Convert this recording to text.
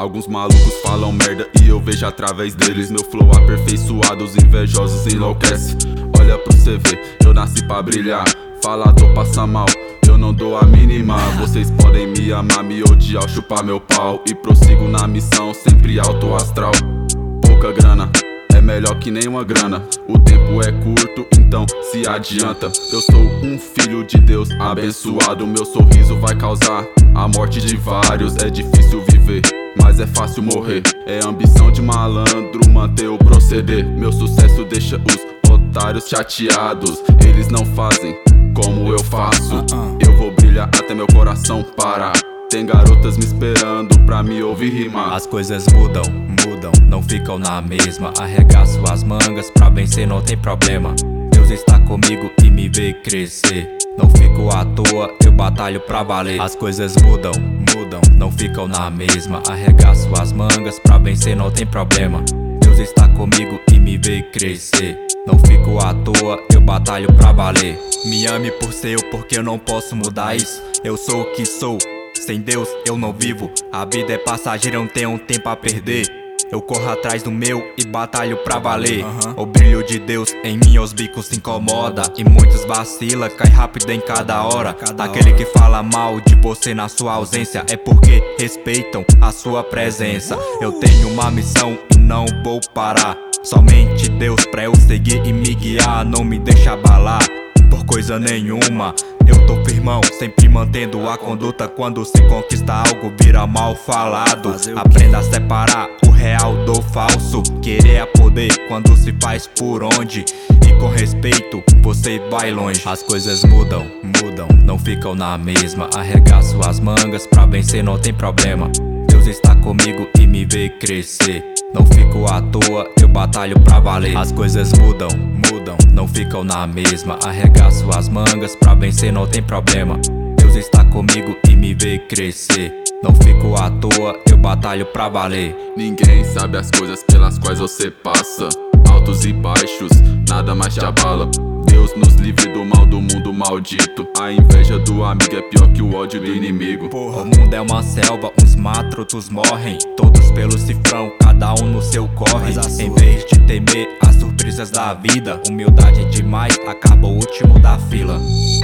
Alguns malucos falam merda e eu vejo através deles. Meu flow aperfeiçoado, os invejosos enlouquece. Olha pro CV, eu nasci pra brilhar. Falador passa mal, eu não dou a mínima. Vocês podem me amar, me odiar, chupar meu pau. E prossigo na missão, sempre alto astral. Pouca grana, é melhor que nenhuma grana. O tempo é curto, então se adianta. Eu sou um filho de Deus abençoado. Meu sorriso vai causar a morte de vários. É difícil viver, mas é fácil morrer. É ambição de malandro manter o proceder. Meu sucesso deixa os otários chateados. Eles não fazem como eu faço. Eu vou brilhar até meu coração parar. Tem garotas me esperando pra me ouvir rimar. As coisas mudam, não ficam na mesma. Arregaço as mangas, pra vencer não tem problema. Deus está comigo e me vê crescer. Não fico à toa, eu batalho pra valer. As coisas mudam, não ficam na mesma. Arregaço as mangas, pra vencer não tem problema. Deus está comigo e me vê crescer. Não fico à toa, eu batalho pra valer. Me ame por ser eu, porque eu não posso mudar isso. Eu sou o que sou, sem Deus eu não vivo. A vida é passageira, eu não tenho tempo a perder. Eu corro atrás do meu e batalho pra valer. O brilho de Deus em mim aos bicos se incomoda. E muitos vacila, cai rápido em cada hora. Aquele que fala mal de você na sua ausência é porque respeitam a sua presença. Eu tenho uma missão e não vou parar. Somente Deus pra eu seguir e me guiar. Não me deixa abalar por coisa nenhuma. Eu tô firmão, sempre mantendo a conduta. Quando se conquista algo, vira mal falado. Aprenda a separar o real do falso. Querer é poder quando se faz por onde. E com respeito, você vai longe. As coisas mudam, não ficam na mesma. Arregaço as mangas, pra vencer não tem problema. Deus está comigo e me vê crescer. Não fico à toa, eu batalho pra valer. As coisas mudam, não ficam na mesma. Arregaço as mangas, pra vencer não tem problema. Deus está comigo e me vê crescer. Não fico à toa, eu batalho pra valer. Ninguém sabe as coisas pelas quais você passa. Altos e baixos, nada mais te abala. Deus nos livre do mal do mundo maldito. A inveja do amigo é pior que o ódio do inimigo. O mundo é uma selva, uns matam, outros morrem. Todos pelo cifrão, cada um no seu corre. Em vez de temer as surpresas da vida, humildade é demais, acaba o último da fila.